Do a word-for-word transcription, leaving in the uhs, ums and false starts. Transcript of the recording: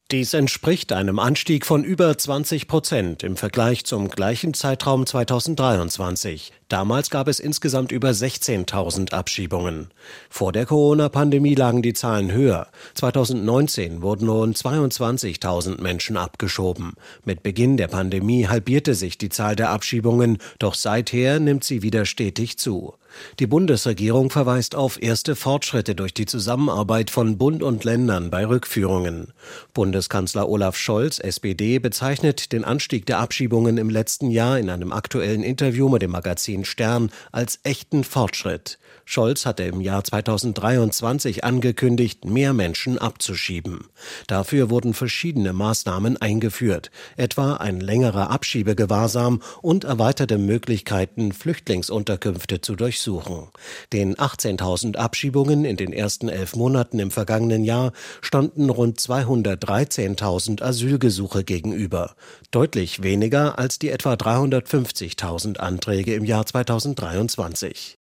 Dies entspricht einem Anstieg von über zwanzig Prozent im Vergleich zum gleichen Zeitraum zweitausenddreiundzwanzig. Damals gab es insgesamt über sechzehntausend Abschiebungen. Vor der Corona-Pandemie lagen die Zahlen höher. zweitausendneunzehn wurden rund zweiundzwanzigtausend Menschen abgeschoben. Mit Beginn der Pandemie halbierte sich die Zahl der Abschiebungen, doch seither nimmt sie wieder stetig zu. Die Bundesregierung verweist auf erste Fortschritte durch die Zusammenarbeit von Bund und Ländern bei Rückführungen. Bundeskanzler Olaf Scholz, S P D, bezeichnet den Anstieg der Abschiebungen im letzten Jahr in einem aktuellen Interview mit dem Magazin Stern als echten Fortschritt. Scholz hatte im Jahr zweitausenddreiundzwanzig angekündigt, mehr Menschen abzuschieben. Dafür wurden verschiedene Maßnahmen eingeführt, etwa ein längerer Abschiebegewahrsam und erweiterte Möglichkeiten, Flüchtlingsunterkünfte zu durchsuchen. Den achtzehntausend Abschiebungen in den ersten elf Monaten im vergangenen Jahr standen rund zweihundertdreizehntausend Asylgesuche gegenüber. Deutlich weniger als die etwa dreihundertfünfzigtausend Anträge im Jahr zweitausenddreiundzwanzig.